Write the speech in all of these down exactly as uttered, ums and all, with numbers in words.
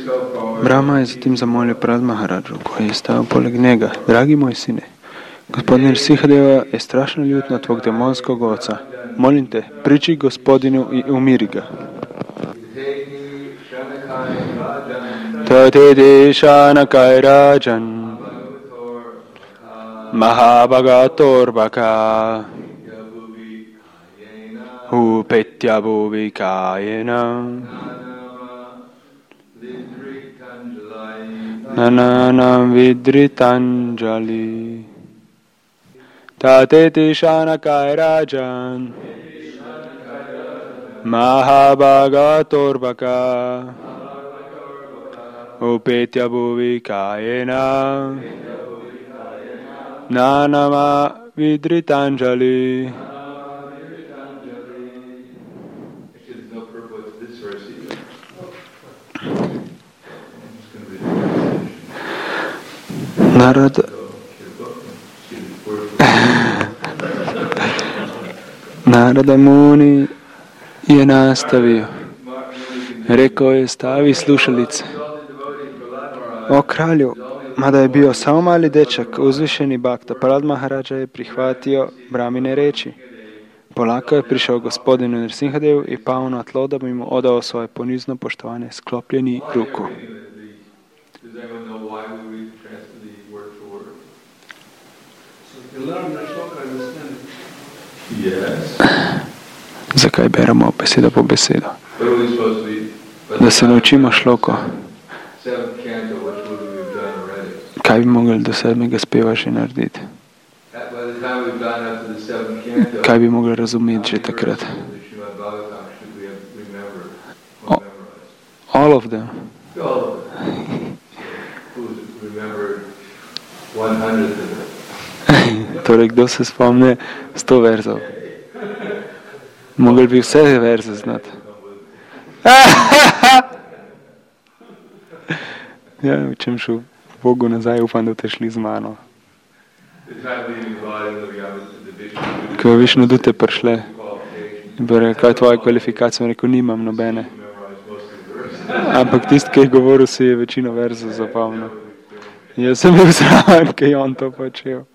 Brahma je zatim zamolil Prahlad Maharadžu, koji je stajal poleg njega. Dragi moj sine, gospodin Nrsimhadeva je strašno ljut na tvog demonskog oca. Molim te, priči gospodinu i umiri ga. Tateti Shanakai Rajan Mahabhagatorbaka Upetya Bhuvikayena Nananam Vidritanjali Tateti Shanakai Rajan Mahabhagatorbaka Upetya Bhuvikayena Nanama Vidritanjali. Narada Narada Muni je nastavio. Rekao je, stavi slušalice. O kralju, mada je bio samo mali dečak, uzvišeni Bhakta, Prahlad Maharadža je prihvatio Brahmine reči. Polako je prišao gospodinu Nrsimhadevu i pao na tlo da bi mu odao svoje ponizno poštovanje, sklopljeni ruku. Zakaj beremo besedo po besedo? Da se naučimo šloko. Kaj bi mogli do sedmega speva že narediti? Kaj bi mogli razumeti že takrat? O, all of them. Torej, kdo se spomne sto verzov? Mogli bi vse verze znati. Ja, v čem šel Bogu nazaj, upam, da te šli z mano. Ko je Višnu dute prišle, in bi rekel, kaj je tvoja kvalifikacija? Rekel, nimam nobene. Ampak tisti, ki je govoril, si je večino verzov zapomnil. Jaz sem bil zraven, ki je on to počel.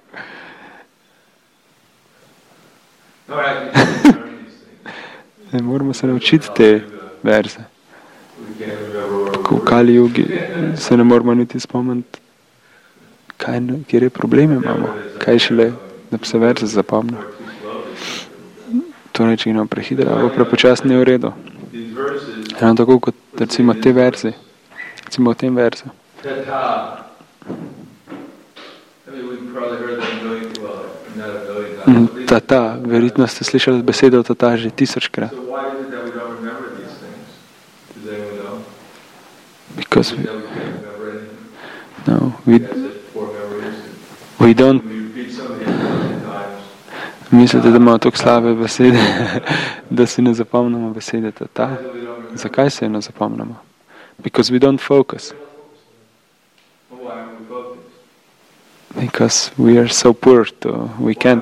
Ne moramo se naučiti te verze. Ko v Kali Jugi se ne moramo niti spomniti, kaj, kjer probleme imamo, kaj šele, da bi se verze zapomnil. To reči, no, prehitra, ali prepočasno je v redu. Eno tako kot recimo te verze, recimo v tem verzu. Tata, verjetno ste slišali besedo tata že tisočkrat. Because we, no, we, we don't mislite, da imamo toliko slabe besede, da si ne zapomnimo besede tata. Zakaj se ne zapomnimo? Because we don't focus. Because we are so poor to, we can't.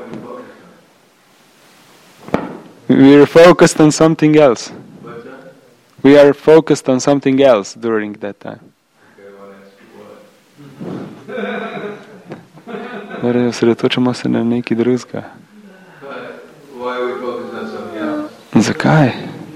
We are focused on something else. We are focused on something else during that time. Torej, osredotočamo se na nekaj drugega. Zakaj?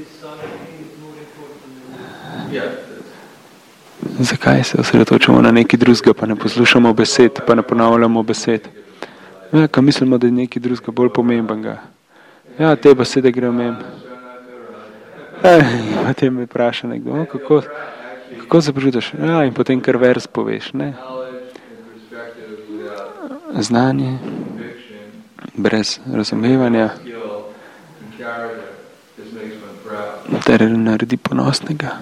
Zakaj se osredotočamo na nekaj drugega, pa ne poslušamo besed, pa ne ponavljamo besed? Ja, ko mislimo, da je nekaj drugega bolj pomembnega. Ja, te besede grejo mem. Ej, potem me vpraša nekdo, kako, kako se počutiš? Ja, in potem kar vers poveš, ne? Znanje, brez razumevanja, ter naredi ponosnega.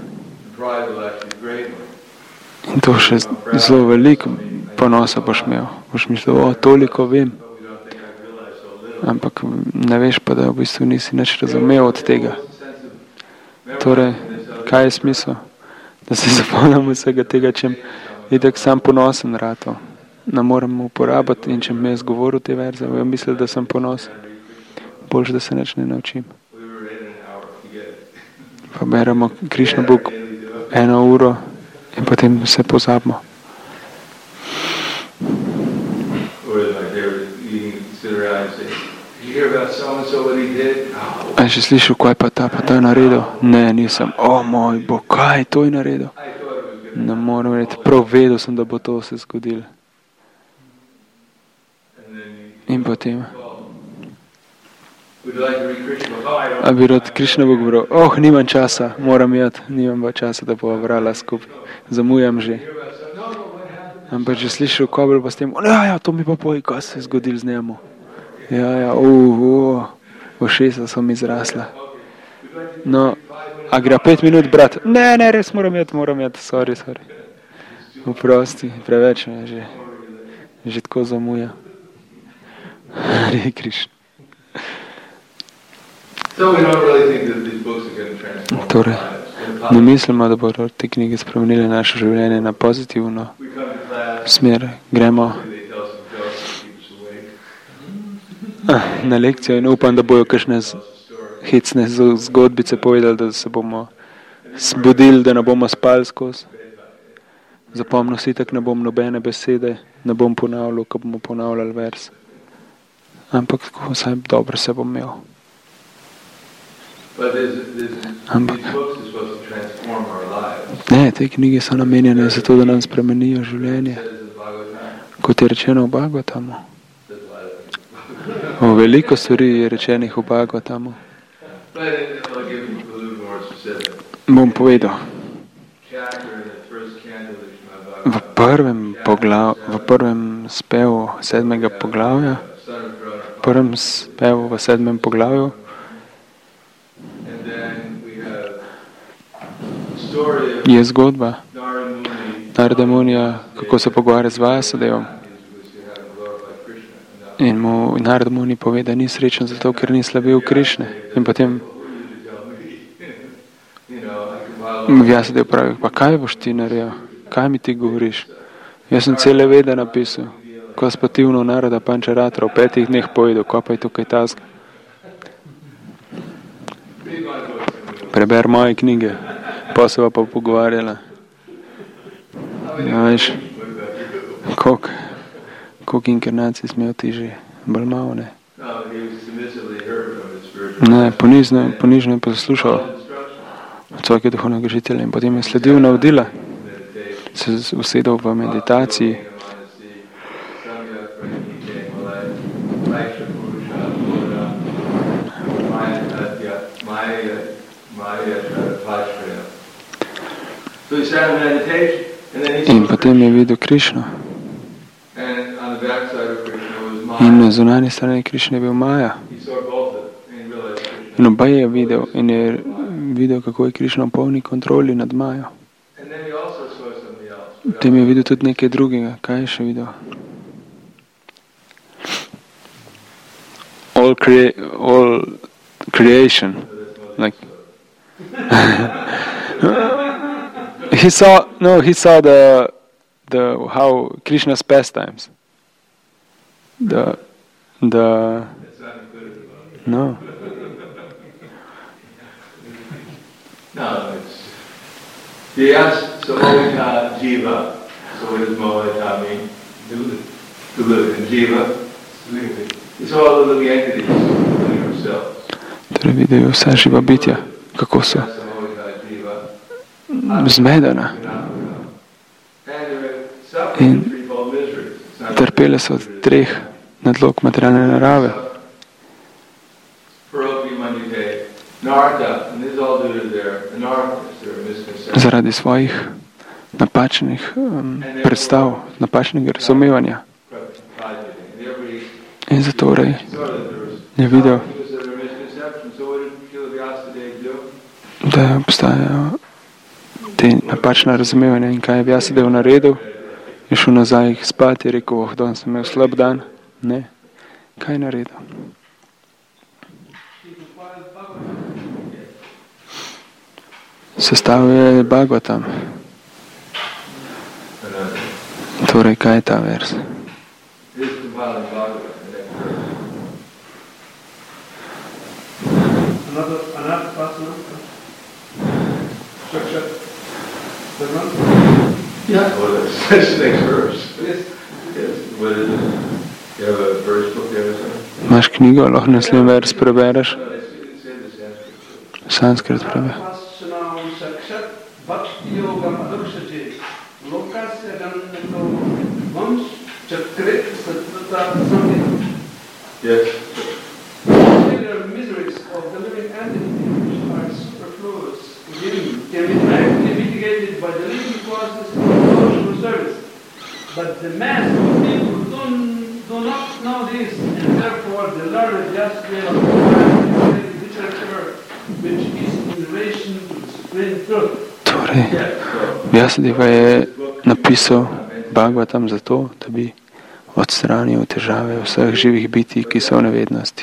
In to še zelo veliko ponosa boš imel. Boš mislil, o, toliko vem. Ampak ne veš pa, da v bistvu nisi nič razumel od tega. Torej, kaj je smisel? Da se zapomnimo vsega tega, čem itak sam ponosen rato. Ne morem uporabiti in če mi je zgovoril te verze, ja mislim, da sem ponosen. Boljš, da se nič ne naučim. Pa beremo Krišna Buk eno uro in potem se pozabimo. A si slišal, kaj pa ta pa ta naredil? Ne, nisem. O moj Bog, kaj to je naredil? Ne moram reči, prav vedel sem, da bo to se zgodilo. In potem, a bi rad Krišna bo govoril, oh, nimam časa, moram jeti, nimam pa časa, da bova brala skupaj, zamujam že. Ampak že slišal, ko bi pa s tem, ja, ja, to mi pa poji, kaj se je zgodilo z njemu. Ja, ja, uh, uh, ušesa so mi zrasla. No, a gre pet minut, brat? Ne, ne, res moram jeti, moram jeti, sorry, sorry. Oprosti, preveč me je že, že tako zamuja. Hare Krišna. Torej, ne mislimo, da bodo te knjige spremenile naše življenje na pozitivno smer. Gremo na lekcijo in upam, da bojo kakšne hecne zgodbice povedali, da se bomo zbudili, da ne bomo spali skozi. Zapomnil si tak, ne bom nobene besede, ne bom ponavljal, ko bomo ponavljali vers. Ampak tako vsaj dobro se bom imel. Ampak ne, te knjige so namenjene zato, da nam spremenijo življenje. Kot je rečeno v Bhagavatamu. O veliko stvari je rečenih v Bhagavatamu. Bom povedal. V prvem, poglav, v prvem spevu sedmega poglavja, v prvem spevu v sedmem poglavju je zgodba Narada Munija, kako se pogovarja z Vasudevom. In mu Narada Muni pove, da ni srečen zato, ker ni slavil Krišne. In potem Vasudev pravi, pa kaj boš ti naredil? Kaj mi ti govoriš? Jaz sem cele vede napisal. Ko spativno Narada Pančaratra v petih dneh povedal, ko pa je tukaj tazga. Preber moje knjige, pa se pa pogovarjala. Ja, veš, koliko, koliko inkarnacij smel ti že, bolj malo, ne? Ne, ponižno, ponižno je poslušal od svojega duhovnega učitelja in potem je sledil navodila, se usedel v meditaciji. In potem je videl Krišno. In na zunanji strani Krišne je bil Maja. In oba je videl in je videl, kako je Krišna v polni kontroli nad Majo. Potem je videl tudi nekaj drugega. Kaj je še videl? All, crea all creation. Like he saw no he saw the the how Krishna's pastimes. The the no. No, it's he asked Samohita Jiva. So what does Mohita mean? To live in Jiva. It's all the living entities living themselves. Torej vidijo vsa živa bitja, kako so zmedena in trpele so od treh nadlog materialne narave. Zaradi svojih napačnih um, predstav, napačnega razumevanja. In zatorej je videl, da obstajajo te napačne razumevanja in kaj je Vasudev naredil. Je šel nazaj spati, je rekel, oh, danes sem imel slab dan. Ne. Kaj je naredil? Sestavil je Bhagavatam. Torej, kaj je ta vers? Yeah. Well, that's next verse. Yes. Yes. What is it? You have a verse book there or something? Imaš knjigo, lahko naslednji vers prebereš. Sanskrit prebe. Yes. The miseries of the living entity which are superfluous within can be directly mitigated by the living process of devotional service. But the mass of people do, do not know this, and therefore the learned just fail to find the literature which is in relation to the supreme truth. Torej, Vyasadeva je napisal Bhagavatam zato, da bi odstranil težave vseh živih bitij, ki so v nevednosti.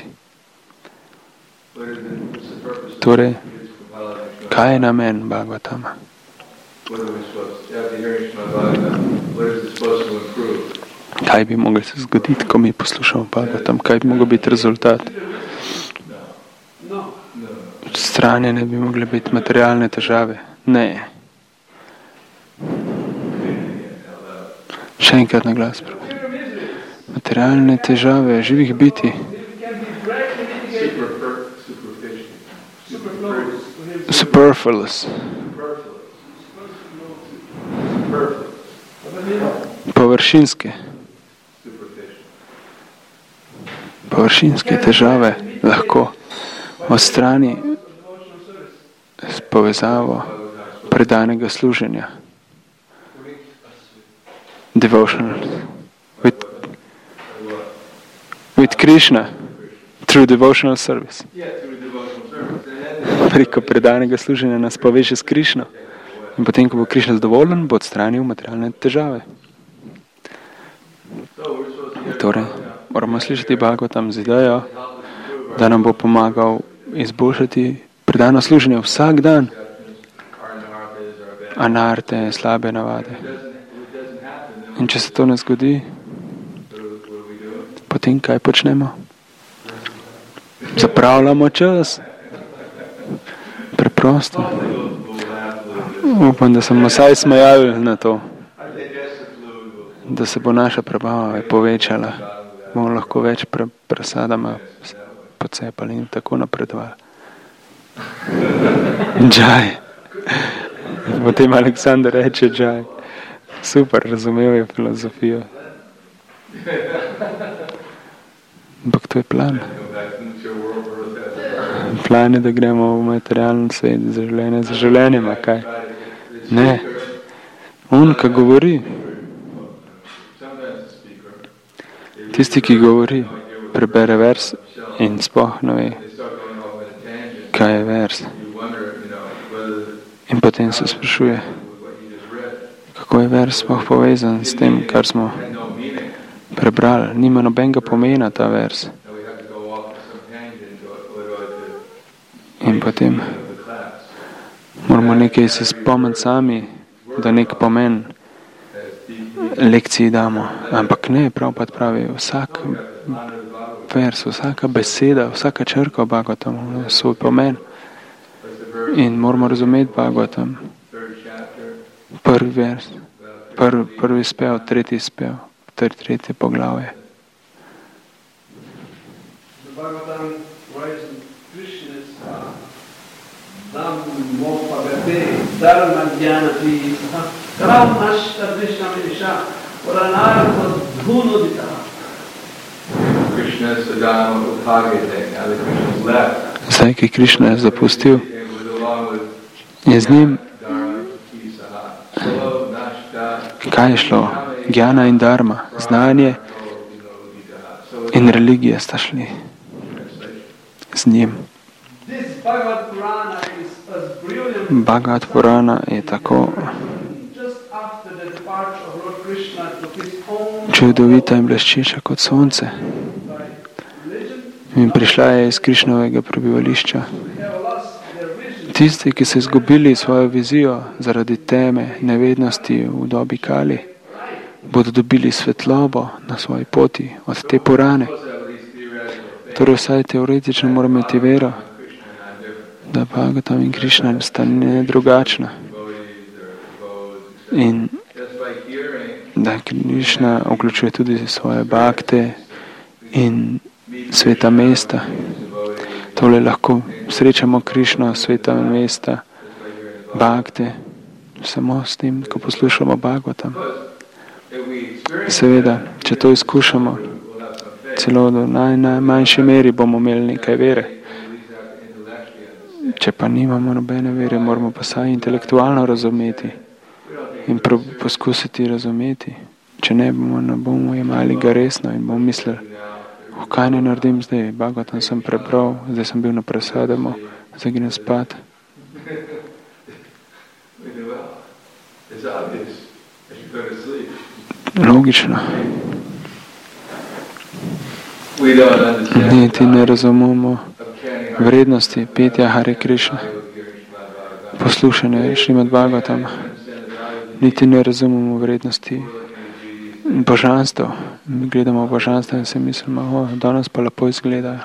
Torej, kaj je namen Bhagavatama? Kaj bi moglo se zgoditi, ko mi poslušamo Bhagavatam? Kaj bi mogel biti rezultat? Odstranjene bi mogle biti materialne težave? Ne. Še enkrat na glas. Materialne težave živih bitij superfluous, površinske površinske težave lahko odstrani s povezavo predanega služenja. Devotional with with Krishna through devotional service. Preko predanega služenja nas poveže s Krišno. In potem, ko bo Krišna zadovoljen, bo odstranil materialne težave. Torej, moramo slišati Bhagavatam z idejo, da nam bo pomagal izboljšati predano služenje vsak dan. Anarte, slabe navade. In če se to ne zgodi, potem kaj počnemo? Zapravljamo čas. Preprosto. Upam, da sem vsaj smejal na to, da se bo naša prebava povečala, bomo lahko več pre, presadama pocepali in tako napredovali. Džaj. Potem Aleksandar reče džaj. Super, razumel je filozofijo. Ampak to je plan. Plan je, da gremo v materialni svet za življenje, za življenjem, a kaj? Ne. On, ki govori, tisti, ki govori, prebere vers in sploh ne ve, kaj je vers. In potem se sprašuje, kako je vers sploh povezan s tem, kar smo prebrali. Nima nobenega pomena ta vers. In potem moramo nekaj se spomniti sami, da nek pomen lekciji damo. Ampak ne, prav pa pravi, vsak vers, vsaka beseda, vsaka črka v Bhagavatamu ima svoj pomen. In moramo razumeti Bhagavatam. Prvi vers, prvi, prvi spev, tretji spev, tretje poglavje. Zdaj, ki Krišna je zapustil, je z njim, kaj je šlo? Jnana in dharma, znanje in religija sta šli z njim. Bhagavad Purana je tako čudovita in bleščeča kot sonce. In prišla je iz Krišnovega prebivališča. Tisti, ki so izgubili svojo vizijo zaradi teme, nevednosti v dobi Kali, bodo dobili svetlobo na svoji poti od te Purane. Torej vsaj teoretično moramo imeti vero, da Bhagavatam in Krišna sta ne drugačna. In da Krišna vključuje tudi svoje bakte in sveta mesta. Tole lahko srečamo Krišno, sveta mesta, bakte, samo s tem, ko poslušamo Bhagavatam. Seveda, če to izkušamo, celo do naj, najmanjše meri bomo imeli nekaj vere. Če pa nimamo nobene vere, moramo pa saj intelektualno razumeti in pro, poskusiti razumeti. Če ne bomo, ne bomo jemali ga resno in bomo mislili, oh, kaj ne naredim zdaj, Bhagavatam sem prebral, zdaj sem bil na prasadamo, zdaj grem spat. Logično. Niti ne razumemo vrednosti petja Hare Krišna, poslušanje Šrimad Bhagavatama. Niti ne razumemo vrednosti božanstev. Mi gledamo božanstva in se mislimo, o, danes pa lepo izgledajo.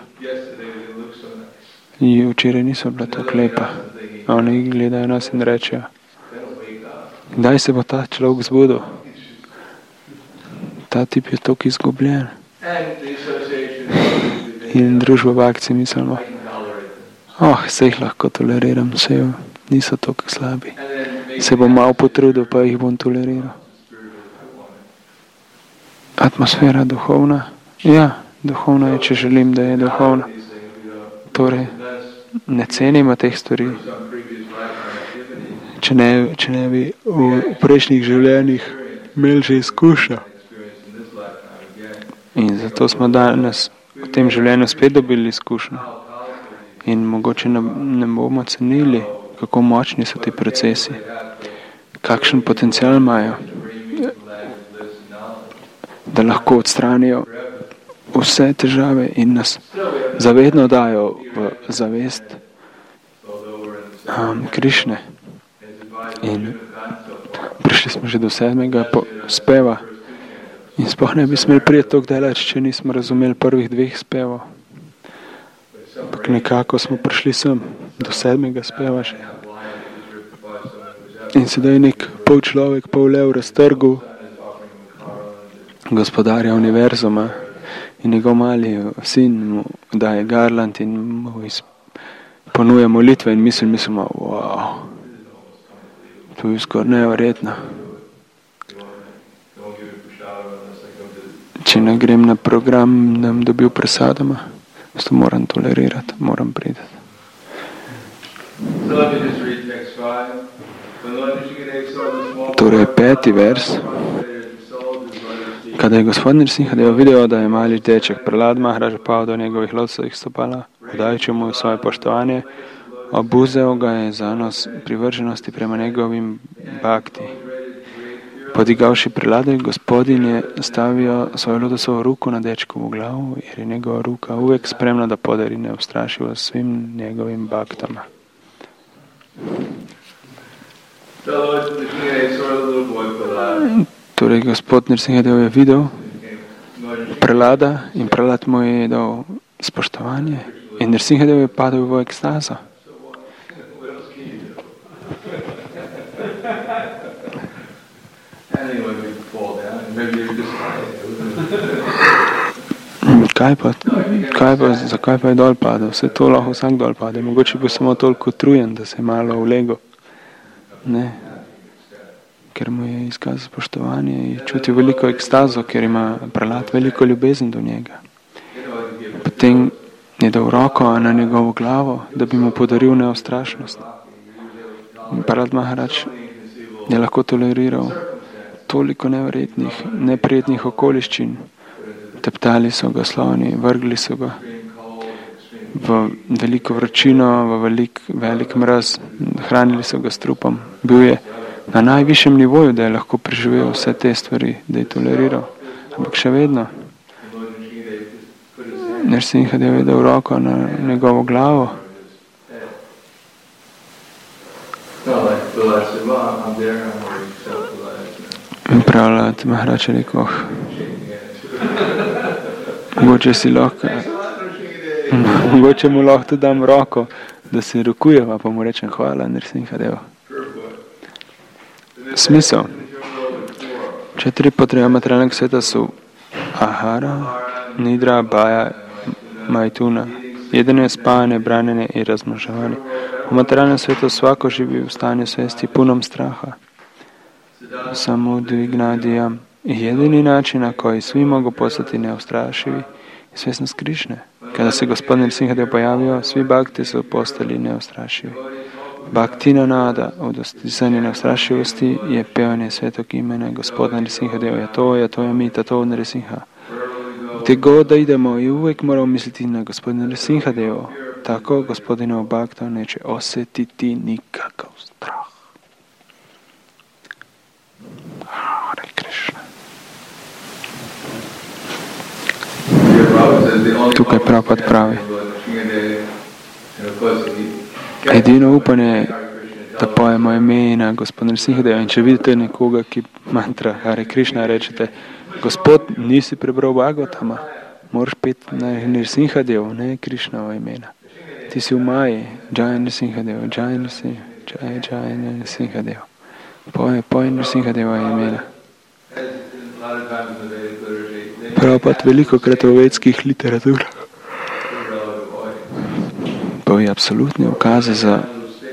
In včeraj niso bila tako lepa. Oni gledajo nas in rečejo, kdaj se bo ta človek zbudil? Ta tip je toliko izgubljen. In družba v akciji mislimo, oh, se jih lahko toleriram, se niso toliko slabi. Se bom malo potrudil, pa jih bom toleriral. Atmosfera duhovna? Ja, duhovna je, če želim, da je duhovna. Torej, ne cenimo teh stvari. Če ne, če ne bi v prejšnjih življenjih imeli že izkušnja. In zato smo danes v tem življenju spet dobili izkušnjo. In mogoče ne, ne bomo cenili, kako močni so ti procesi, kakšen potencial imajo, da lahko odstranijo vse težave in nas zavedno dajo v zavest um, Krišne. In prišli smo že do sedmega speva in sploh ne bi smeli priti toliko daleč, če nismo razumeli prvih dveh spevov. Ampak nekako smo prišli sem do sedmega speva še. In sedaj nek pol človek, pol lev raztrgu gospodarja univerzuma in njegov mali sin mu daje garland in mu ponuja molitve in mislim, mislimo, wow, to je skoraj neverjetno. Če ne grem na program, nam dobil presadama, to moram tolerirati, moram priti. Torej, peti vers. Kada je gospod Nrsimhadev videl, da je mali deček Prahlad Maharaj pal do njegovih lotosovih stopala, podajajoč mu svoje poštovanje, obuzel ga je zanos privrženosti prema njegovim bhakti. Podigavši Prahladu, gospodin je stavio svojo lotosovo ruku na dečkovu glavu, jer je njegova ruka uvijek spremna da podari neustrašivo svim njegovim bhaktama. Torej, gospod Nrsimhadev je videl Prahlada in Prahlad mu je dal spoštovanje in Nrsimhadev je padel v ekstazo. Kaj pa, kaj pa, zakaj pa je dol padel? Vse to lahko vsak dol pade. Mogoče bo samo toliko trujen, da se je malo ulegel. Ne. Ker mu je izkazal spoštovanje in čutil veliko ekstazo, ker ima Prahlad veliko ljubezen do njega. Potem je dal roko na njegovo glavo, da bi mu podaril neustrašnost. Prahlad Maharaj je lahko toleriral toliko neverjetnih, neprijetnih okoliščin. Teptali so ga sloni, vrgli so ga v veliko vročino, v velik, velik mraz, hranili so ga s trupom. Bil je na najvišjem nivoju, da je lahko preživel vse te stvari, da je toleriral. Ampak še vedno. Nrsimhadev je dal roko na njegovo glavo. In Prahlad Maharaj je rekel, oh, mogoče si lahko, mogoče mu lahko dam roko, da se rokujeva, pa mu rečem hvala Nrsimhadev. Smisel. Četiri potrebe materialnega sveta su ahara, nidra, baja, majtuna, jedenje, spavanje, branjenje i razmnožavanje. U materialnem svetu svako živi u stanju svesti punom straha. Samo dvignadijam. Jedini način na koji svi mogu postati neustrašivi je svjesnost Krišne. Kada se gospodin Nrsimhadev pojavio, svi bhakti su postali neustrašivi. Bhaktina nada, u dostizanju neustrašivosti, je pevanje svetog imena gospodina Nrsimhadeva. Ja to, ja to je mi, to Nrsimha. Gdje god da idemo i uvijek moramo misliti na gospodina Nrsimhadevu. Tako gospodinov bhakta neće osjetiti nikakav strah. Hare Krishna. Tukaj Prabhupada pravi. Edino upanje da pojemo imena gospodina Nrsimhadeva. In če vidite nekoga, ki mantra Hare Krishna, rečete: Gospod, nisi prebral Bhagavatama, moraš peti na Nrsimhadev, ne Krišnova imena. Ti si v Maji, Jai Nrsimhadev, Jai Nrsimhadev, Jai Jai Nrsimhadev. Poj, poj Nrsimhadeva imena. Prabhupada veliko krat v vedskih literaturah poje absolutne ukaze za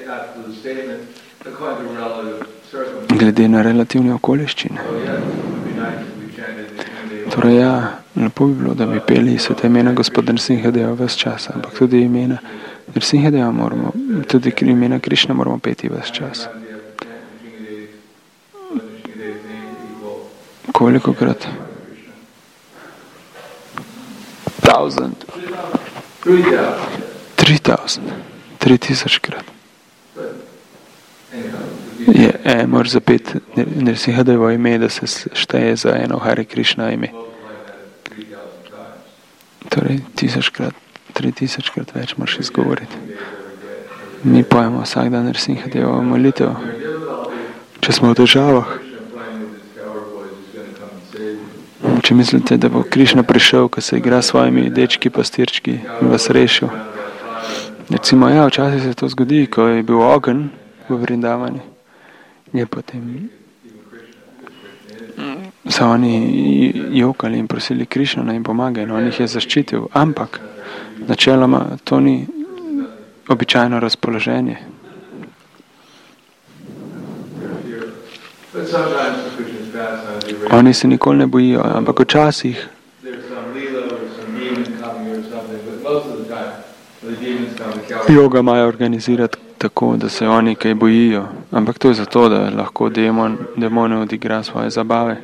glede na relativne okoliščine. Torej ja, lepo bi bilo, da bi peli sveta imena gospoda Nrsimhadeva ves čas, ampak tudi imena Nrsimhadeva moramo, tudi imena Krišna moramo peti ves čas. Koliko krat? Thousand. Tri thousand. Tri tisoč krat. Je, e, moraš zapeti Nrsimhadevo ime, da se šteje za eno Hare Krishna ime. Torej, tisočkrat, tri tisočkrat več moraš izgovoriti. Mi pojemo vsak dan Nrsimhadevo molitev. Če smo v težavah, če mislite, da bo Krišna prišel, ko se igra s svojimi dečki, pastirčki in vas rešil. Recimo, ja, včasih se to zgodi, ko je bil ogenj v Vrindavani. Je potem so oni jokali in prosili Krišno, da jim pomaga in on jih je zaščitil. Ampak načeloma to ni običajno razpoloženje. Oni se nikoli ne bojijo, ampak včasih joga imajo organizirati tako, da se oni kaj bojijo. Ampak to je zato, da lahko demon, demone odigra svoje zabave.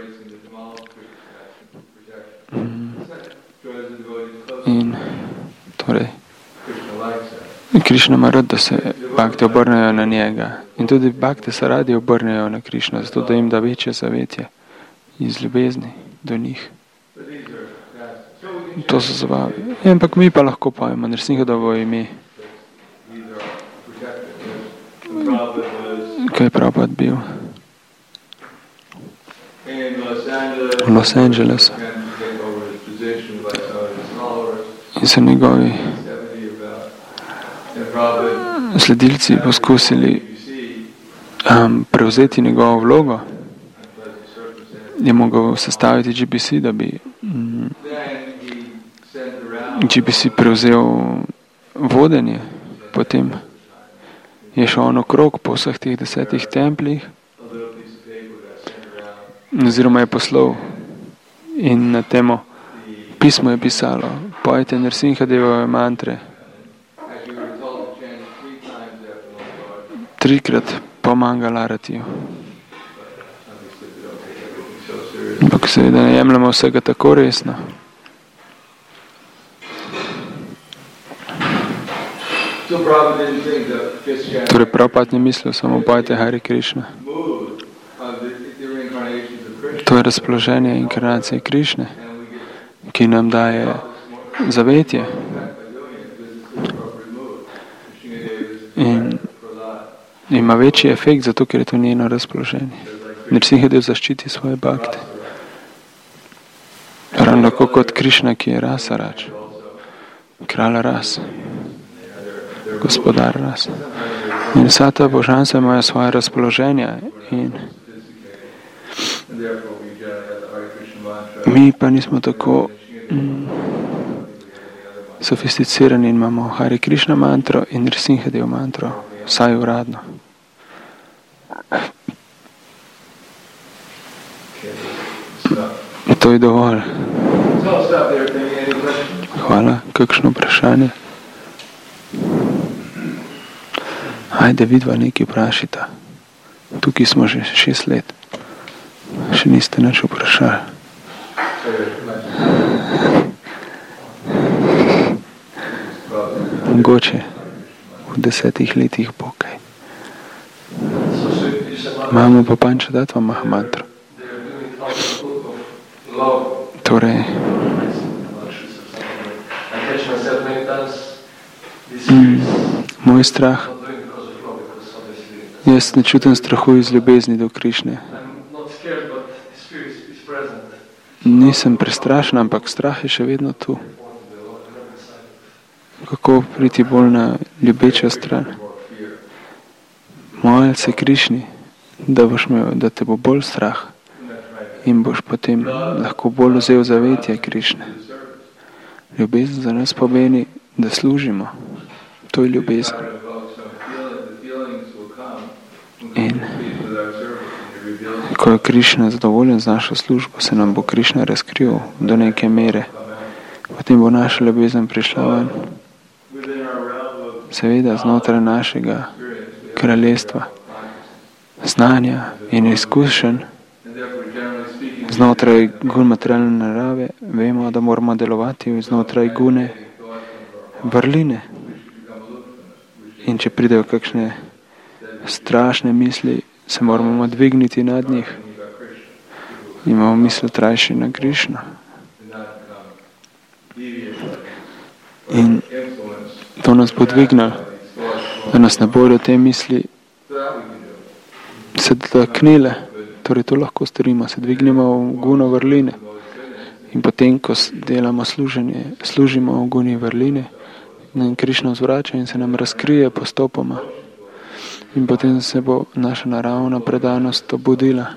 In torej Krišna ima rad, da se bhakti obrnejo na njega. In tudi bhakti se radi obrnejo na Krišno, zato da jim da večje zavetje iz ljubezni do njih. To so zabave. Ampak mi pa lahko pojemo Nrsimhadevo ime. Kaj je Prabhupada bil? V Los Angelesu. In so njegovi sledilci poskusili um, prevzeti njegovo vlogo. Je mogel sestaviti G B C, da bi um, G B C prevzel vodenje. Potem je šel on okrog po vseh teh desetih templjih, oziroma je poslal in na temo pismo je pisalo: pojte Nrsimhadevove mantre. Trikrat po Mangalaratijo. Ampak seveda ne jemljamo vsega tako resno. Torej Prabhupada ni mislil samo pojte Hare Krishna. To je razpoloženje inkarnacije Krišne, ki nam daje zavetje. In ima večji efekt, zato ker je to njeno razpoloženje. Nrsimhadev zaščiti svoje bhakte. Ravno tako kot Krišna, ki je rasa rač. Kralj ras. Gospodar ras. In vsa ta božanstva imajo svoje razpoloženja in Mi pa nismo tako mm, sofisticirani in imamo Hare Krishna mantro in Nrsimhadev mantro, vsaj uradno. To je dovolj. Hvala. Kakšno vprašanje? Ajde, vidva nekaj vprašita. Tukaj smo že šest let. Še niste nič vprašali. Mogoče v desetih letih bo kaj. Imamo pa Pančatatva Mahamantro. Torej, mm, moj strah, jaz ne čutim strahu iz ljubezni do Krišne. Nisem prestrašen, ampak strah je še vedno tu. Kako priti bolj na ljubečo stran? Molj se Krišni, da, boš imel, da te bo bolj strah in boš potem lahko bolj vzel zavetje Krišne. Ljubezen za nas pomeni, da služimo. To je ljubezen. In ko je Krišna zadovoljen z našo službo, se nam bo Krišna razkril do neke mere. Potem bo naša ljubezen prišla ven. Seveda znotraj našega kraljestva, znanja in izkušenj, znotraj gun materialne narave, vemo, da moramo delovati znotraj gune vrline. In če pridejo kakšne strašne misli, se moramo dvigniti nad njih. Imamo misel trajši na Krišno. In to nas bo dvignalo, da nas ne bodo te misli se dotaknile. Torej to lahko storimo, se dvignemo v guno vrline. In potem, ko delamo služenje, služimo v guni vrline, in Krišna vzvrača in se nam razkrije postopoma. In potem se bo naša naravna predanost obudila.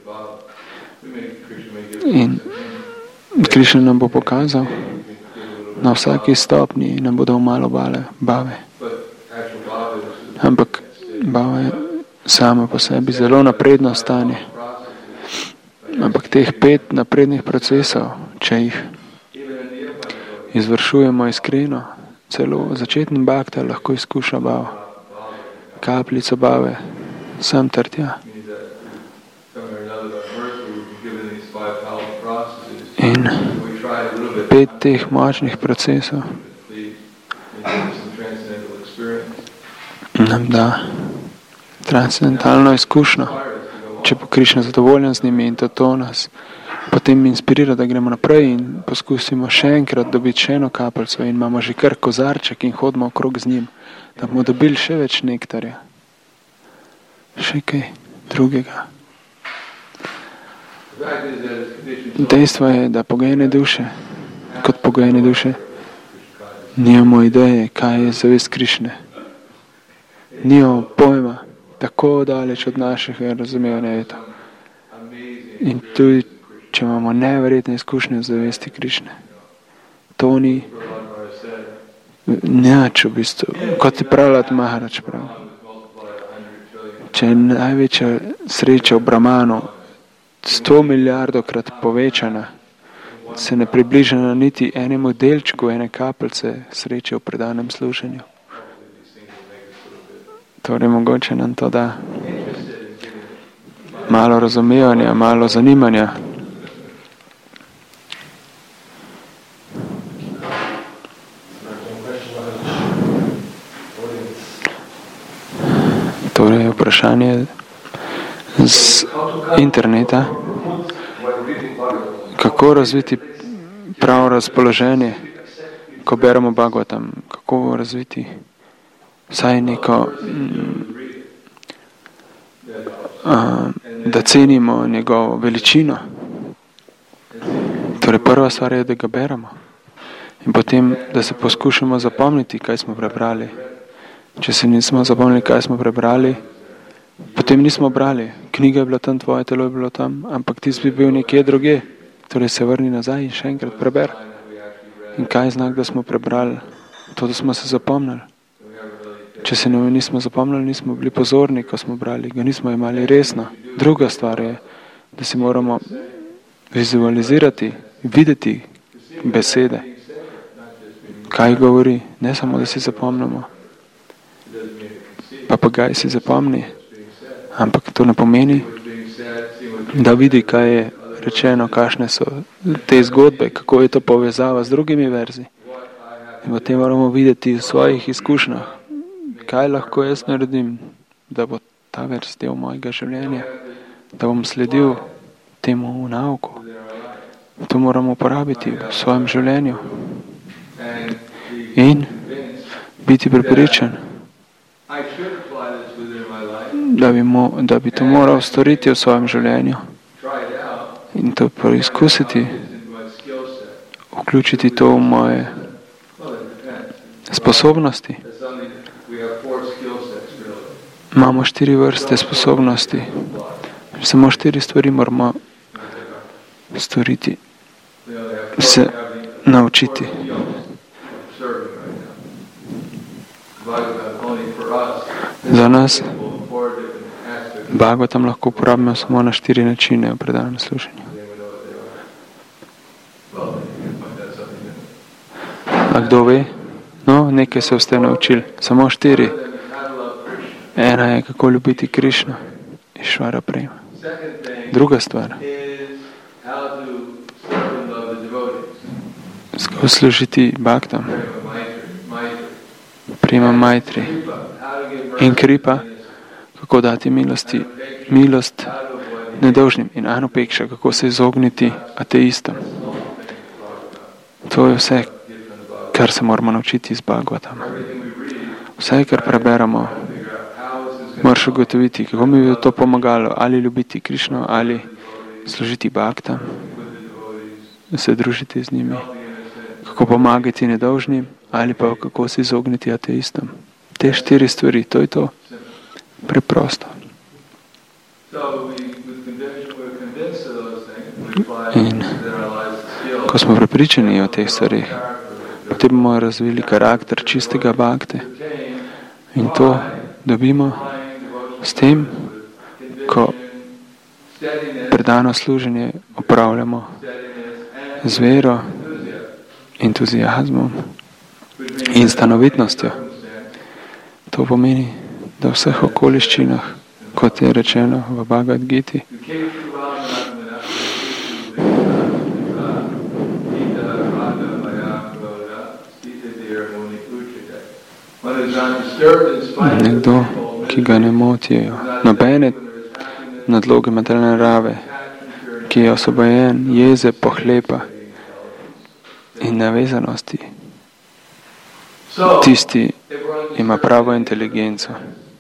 In Krišna nam bo pokazal, na vsaki stopnji nam bodo malo bale, bave. Ampak bava je sama po sebi zelo napredno stanje. Ampak teh pet naprednih procesov, če jih izvršujemo iskreno, celo začetni bhakta lahko izkuša bavo. Kapljico bave, sam ter tja. In pet teh močnih procesov nam da transcendentalno izkušnjo. Če bo Krišna zadovoljen z njimi in to, to nas potem inspirira, da gremo naprej in poskusimo še enkrat dobiti še eno kapljico in imamo že kar kozarček in hodimo okrog z njim, da bomo dobili še več nektarja. Še kaj drugega. Dejstvo je, da pogojene duše, kot pogojene duše, nimamo ideje, kaj je zavest Krišne. Nimamo pojma, tako daleč od našega razumevanja je to. In tudi, če imamo neverjetne izkušnje v zavesti Krišne, to ni nič v bistvu, kot je Prahlad Maharač pravi. Če je največja sreča v Brahmanu sto milijardokrat povečana, se ne približa na niti enemu delčku ene kapljice sreče v predanem služenju. Torej, mogoče nam to da malo razumevanja, malo zanimanja. Torej, vprašanje z interneta. Kako razviti pravo razpoloženje, ko beremo Bhagavatam? Kako razviti vsaj neko, da cenimo njegovo veličino? Torej, prva stvar je, da ga beremo. In potem, da se poskušamo zapomniti, kaj smo prebrali. Če se nismo zapomnili, kaj smo prebrali, potem nismo brali. knjiga je bila tam, tvoje telo je bilo tam, ampak ti bi bil nekje druge. Torej se vrni nazaj in še enkrat preber. In kaj je znak, da smo prebrali? To, da smo se zapomnili. Če se ne nismo zapomnili, nismo bili pozorni, ko smo brali, ga nismo imeli resno. Druga stvar je, da si moramo vizualizirati, videti besede. Kaj govori? Ne samo, da si zapomnimo. Papagaj si zapomni, ampak to ne pomeni, da vidi, kaj je rečeno, kakšne so te zgodbe, kako je to povezava z drugimi verzi. In potem moramo videti v svojih izkušnjah, kaj lahko jaz naredim, da bo ta verz del mojega življenja, da bom sledil temu nauku. To moramo uporabiti v svojem življenju in biti prepričan, da bi, mo, da bi to moral storiti v svojem življenju in to preizkusiti, vključiti to v moje sposobnosti. Imamo štiri vrste sposobnosti. Samo štiri stvari moramo storiti, se naučiti. Za nas Bhagavatam lahko uporabimo samo na štiri načine v predanem slušanju. A kdo ve? No, nekaj se ste naučili. Samo štiri. Ena je, kako ljubiti Krišno. Išvara prema. Druga stvar. Kako služiti bhaktam. Prema Maitri. In kripa. Kako dati milosti, milost nedolžnim. In anupekša, kako se izogniti ateistom. To je vse, kar se moramo naučiti iz Bhagavatama. Vse, kar preberamo, moraš ugotoviti, kako mi bi to pomagalo, ali ljubiti Krišno, ali služiti bhaktam, se družiti z njimi, kako pomagati nedolžnim, ali pa kako se izogniti ateistom. Te štiri stvari, to je to. Preprosto. In ko smo prepričani o teh stvarih, potem bomo razvili karakter čistega bhakte. In to dobimo s tem, ko predano služenje opravljamo z vero, entuzijazmom in stanovitnostjo. To pomeni, da v vseh okoliščinah, kot je rečeno v Bhagavad Giti, nekdo, ki ga ne motijo nobene nadloge materialne narave, ki je osvobojen jeze, pohlepa in navezanosti, tisti ima pravo inteligenco.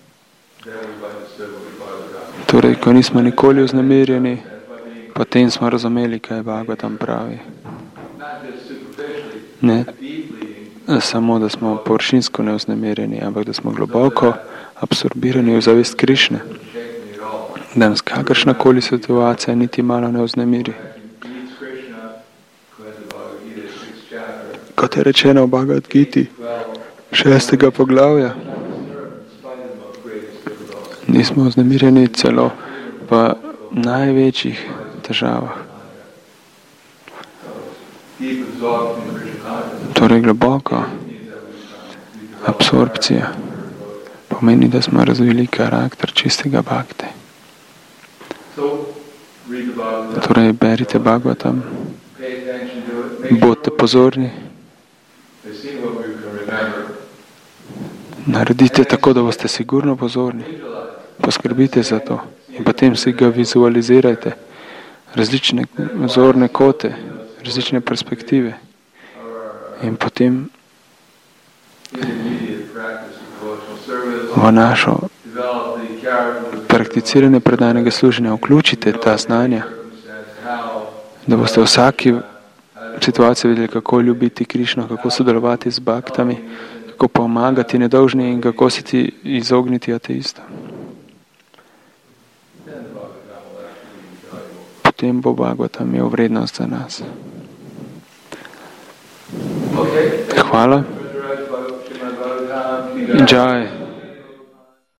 Torej, ko nismo nikoli vznemirjeni, potem smo razumeli, kaj Bhagavatam pravi. Ne samo, da smo površinsko nevznemirjeni, ampak da smo globoko absorbirani v zavest Krišne. Da nas kakršnakoli situacija niti malo ne vznemiri. Kot je rečeno v Bhagavad Giti, šestega poglavja, nismo vznemirjeni celo v največjih težavah. Torej globoko absorpcija pomeni, da smo razvili karakter čistega bhakte. Torej berite Bhagavatam, bodite pozorni, naredite tako, da boste sigurno pozorni, poskrbite za to in potem si ga vizualizirajte, različne zorne kote, različne perspektive in potem v našo prakticiranje predanega služenja vključite ta znanja, da boste v vsaki situaciji videli, kako ljubiti Krišno, kako sodelovati z bhaktami, kako pomagati nedolžni in kako se ti izogniti ateistom. potem bo Bhagavatam imel vrednost za nas. Okay. Hvala. Jai.